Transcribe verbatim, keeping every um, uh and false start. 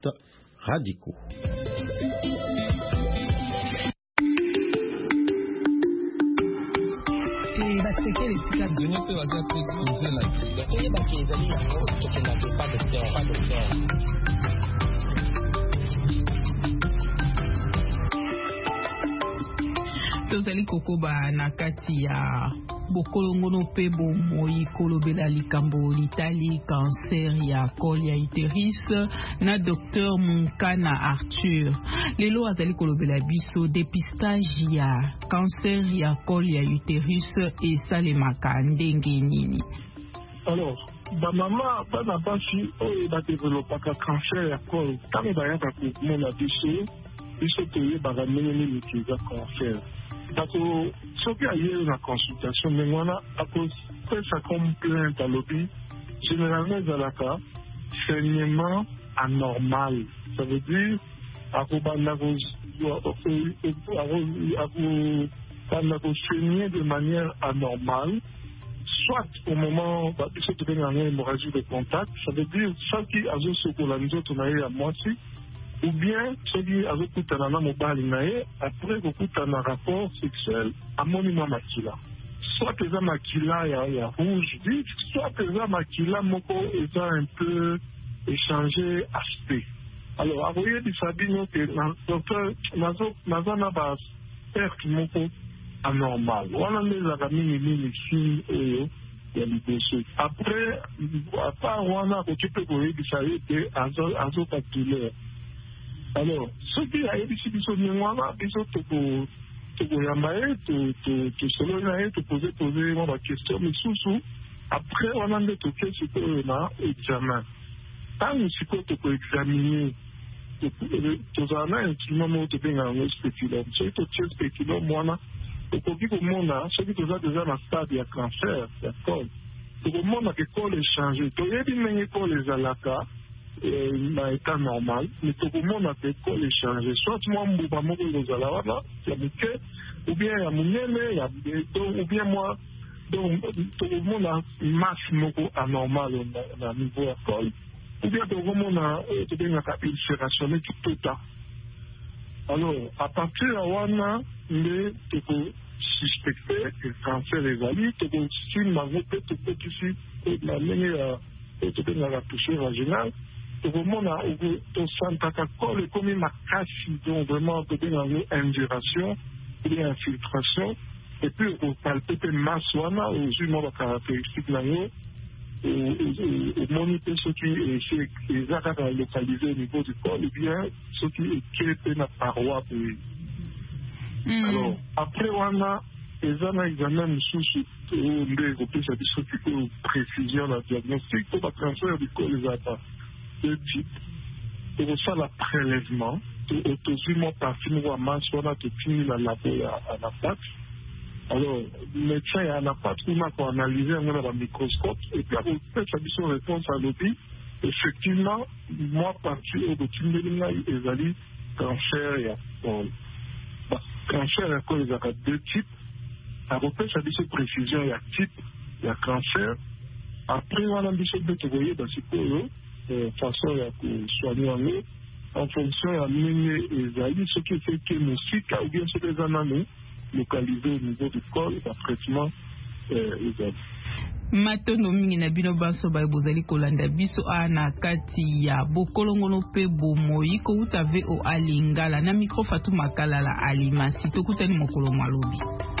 radicaux. Tozali kokoba na kati ya bokolongono pe bomoi kolobela likambo litali cancer ya col ya utérus na docteur Munkana Arthur. Lelo azali kolobela biso dépistage ya cancer ya col ya utérus esalemaka ndenge nini. Alors, ba mama bana basi oyo badevelopaka cancer ya col ntango bayaka komona biso biso toyebaka ndenge nini eza cancer. Parce que ce qui a eu la consultation, mais on a fait ça comme plainte à l'objet. Généralement, dans la cas, saignement anormal. Ça veut dire, à vous saigner de manière anormale, soit au moment où vous avez une hémorragie de contact, ça veut dire, ça qui a joué sur la maison, on a eu à moitié. Ou bien, celui avec Koutanana Mobali Nae, après beaucoup de rapport sexuel à monument makila. Soit que ça makila il y a rouge vif, soit que ça makila moko est un peu échangé aspect. Alors, à voyer du Sabino que docteur Nazana va faire qui moko anormal. Voilà les amis mini filles et il y a les après, à part on a occupé pour les bisaïs et azopatulaire. Alors, ce qui a été dit sur le moment, ils ont tout pour yamae, tout tout selon yamae, tout poser poser moi la question, mais sous-sous, après on a des toqués sur le examen. Quand nous sommes pour examiner, tout en a un petit moment de bien en spéculum. C'est tout ce spéculum, moi là, au cours du monde, ce qui est déjà dans le stade de cancer, d'accord. Tout le monde a que quoi les changer. Tout le monde a que les alaka. Na état normal, mais tout le monde a fait quoi les changer. Soit moi, je vais vous aller ou bien il y a mon aîné, ou bien moi, donc tout le monde a une masse anormale au niveau de col, ou bien tout le monde a une ulcération tout ça. Alors, à partir de là, on peut suspecter que le cancer est valide, tu peux si ma voix peut être ici, la manière de la toucher vaginale. Tout le monde a au centre col et comme une casse, donc vraiment peut être une ingération, une infiltration, et puis on palpe une masse wana aux humains caractéristiques là au moniteur ce qui est exactement localisé au niveau du corps, et bien ce qui est créé dans la paroi. Alors après on a les un examen sous on peut ça dit ce qui est précision la diagnostic pour la cancer du col les attaques de type pour ça la prélèvement autosuivant par film ou masse on a tout fini la labo à la patte. Alors le médecin à la patte on a analysé on a un microscope et puis on fait sa mission réponse à l'objet. Effectivement moi parti au dessus de l'image et cancer et bon cancer à cause de deux types. Après, ça dit précision, il y a type, il y a cancer. Après, on a dit que tu voyais dans ce cas-là, de façon à soigner en eux, en fonction de mener les aïs, ce qui fait que nous cycles, ou bien ce que les ananées, localisés au niveau du corps, le traitement les aïs. Matono mingi na bino baso ba bozali kolanda biso ana kati ya bokolongono pe bomoi ko utave o alingala na micro Fatou Makala la alimasi tokutani mokolo malobi.